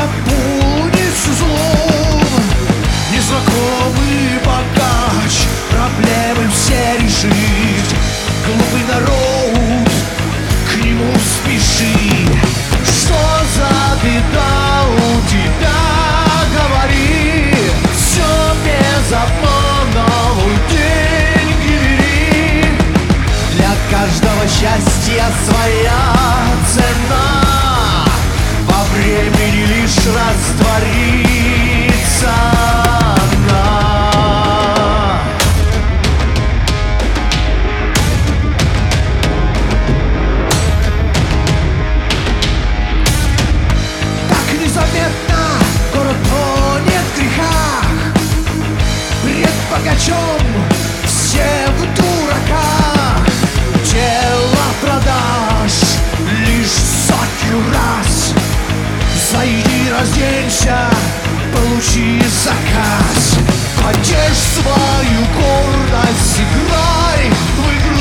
наполнится злом. Незнакомый богач проблемы все решит. Глупый народ, к нему спеши. Что за беда у тебя, говори. Все без обмана, деньги бери. Для каждого счастья своя цена, во времени лишь растворится она. Так незаметно город тонет в грехах, пред богачом все в дураках. Тело продашь лишь сотню раз. Зайди, разденься, получи заказ. Одежь свою гордость, играй в игру.